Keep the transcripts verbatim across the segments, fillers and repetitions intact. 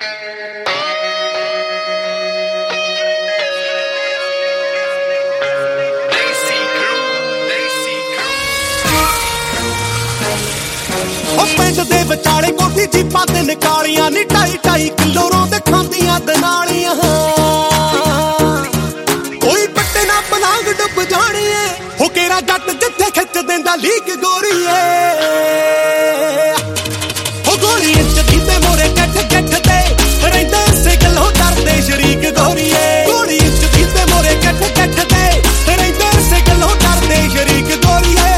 ਪਿੰਡ ਦੇ ਵਿਚਾਲੇ ਕੋਠੀ ਜੀਪਾਂ ਤੇ ਨਿਕਾਲੀਆਂ ਨੀ ਢਾਈ ਢਾਈ ਕਿਲੋ ਰੋਂਦ ਖਾਂਦੀਆਂ ਦਨਾਲੀਆਂ ਕੋਈ ਪੱਟੇ ਨਾ ਪਲਾਂਗ ਡੁੱਬ ਜਾਣੀਏ ਹੋ ਕੇਰਾ ਜੱਟ ਜਿੱਥੇ ਖਿੱਚ ਦਿੰਦਾ ਲੀਕ ਗੋਰੀਏ ਹੋ ਗੋਲੀ ਇੰਚ ਦੀ ਤੇ ਮੋਰੇ ਕੱਠ ਕੱਠ ਤੇ ਰਹਿੰਦੇ ਇਸੇ ਗੱਲੋਂ ਡਰਦੇ ਸ਼ਰੀਕ ਗੋਰੀਏ ਗੋਲੀ ਇੰਚ ਦੀ ਤੇ ਮੋਰੇ ਕੱਠ ਕੱਠ ਤੇ ਰਹਿੰਦੇ ਇਸੇ ਗੱਲੋਂ ਡਰਦੇ ਸ਼ਰੀਕ ਗੋਰੀਏ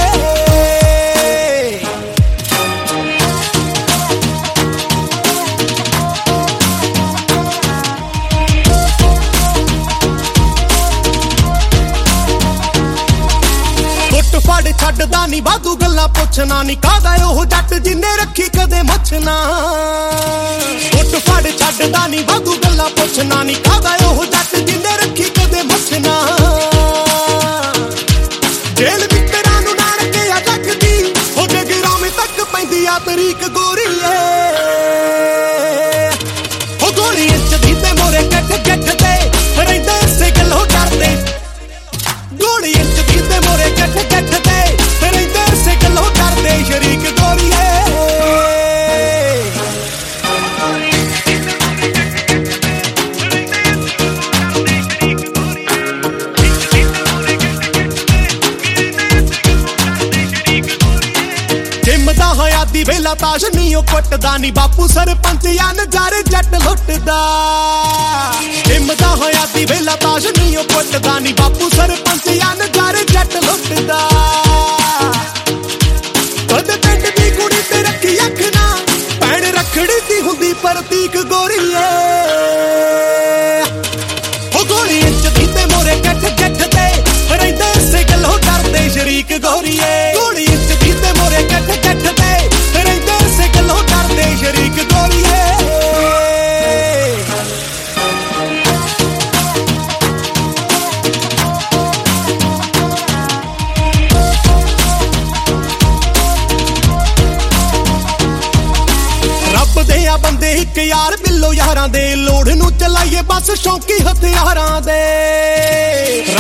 ਫੜ ਛੱਡਦਾ ਨੀ ਵਾਧੂ ਗੱਲਾਂ ਪੁੱਛਣਾ ਨੀ ਕਾਹਦਾ ਉਹ ਜੱਟ ਜਿੰਨੇ ਰੱਖੀ ਕਦੇ ਮੁੱਛਣਾ ਉੱਠ ਫੜ ਛੱਡਦਾ ਨੀ ਵਾਧੂ ਗੱਲਾਂ ਪੁੱਛਣਾ ਨੀ ਕਾਹਦਾ ਉਹ ਜੱਟ ਜਿੰਨੇ ਰੱਖੀ ਕਦੇ ਮੁੱਛਣਾ ਜੇਲ ਮਿੱਤਰਾਂ ਨੂੰ ਨਾੜ ਕੇ ਆ ਰੱਖਦੀ ਹੋ ਜਗਰਾਵੇਂ ਤੱਕ ਪੈਂਦੀ ਆ ਤਰੀਕ ਗੋਰੀਏ ਹੋ ਗੋਲੀ ਇੰਚ ਦੀ ਤੇ ਮੋਰੇ ਕੱਠ ਕੱਠ ਤੇ ਰਹਿੰਦੇ ਇਸੇ ਗੱਲੋਂ ਡਰਦੇ ਗੋਲੀ ਇੰਚ ਦੀ ਤੇ ਮੋਰੇ ਕੱਠ ਕੱਠ ਤੇ ਰਹਿੰਦੇ ਇਸੇ ਗੱਲੋਂ ਡਰਦੇ ਸ਼ਰੀਕ ਗੋਰੀਏ ਜਿੰਮਦਾ ਹੋਇਆ ਦੀ ਵੇਲਾ ਤਾਸ਼ ਨੀ ਉਹ ਕੁੱਟਦਾ ਨੀ ਬਾਪੂ ਸਰਪੰਚ ਆ ਨਜ਼ਾਰੇ ਜੱਟ ਲੁੱਟਦਾ ਜਿੰਮਦਾ ਹੋਇਆ ਦੀ ਵੇਲਾ ਤਾਸ਼ ਨੀ ਉਹ ਕੁੱਟਦਾ ਨੀ ਬਾਪੂ ਸਰਪੰਚ ਆ ਨਜ਼ਾਰੇ ਜੱਟ ਲੁੱਟਦਾ ਕਦੇ ਪਿੰਡ ਦੀ ਕੁੜੀ ਤੇ ਰੱਖੀ ਅੱਖ ਨਾ ਭੈਣ ਰੱਖੜੀ ਦੀ ਹੁੰਦੀ ਪ੍ਰਤੀਕ ਗੋਰੀਏ ਹੋ ਗੋਲੀ ਇੰਚ ਦੀ ਤੇ ਮੋਰੇ ਕੱਠ ਕੱਠ ਤੇ ਰਹਿੰਦੇ ਇਸੇ ਗੱਲੋਂ ਡਰਦੇ ਸ਼ਰੀਕ ਗੋਰੀਏ ਗੋਲੀ ਇੰਚ ਦੀ ਤੇ ਮੋਰੇ ਕੱਠ ਕੱਠ ਤੇ ਰਹਿੰਦੇ ਇਸੇ ਗੱਲੋਂ ਡਰਦੇ ਸ਼ਰੀਕ ਗੋਰੀਏ ਬੰਦੇ ਇੱਕ ਯਾਰ ਮਿਲੋ ਯਾਰਾਂ ਦੇ ਲੋੜ ਨੂੰ ਚਲਾਈਏ ਬਸ ਸ਼ੌਂਕੀ ਹਥਿਆਰਾਂ ਦੇ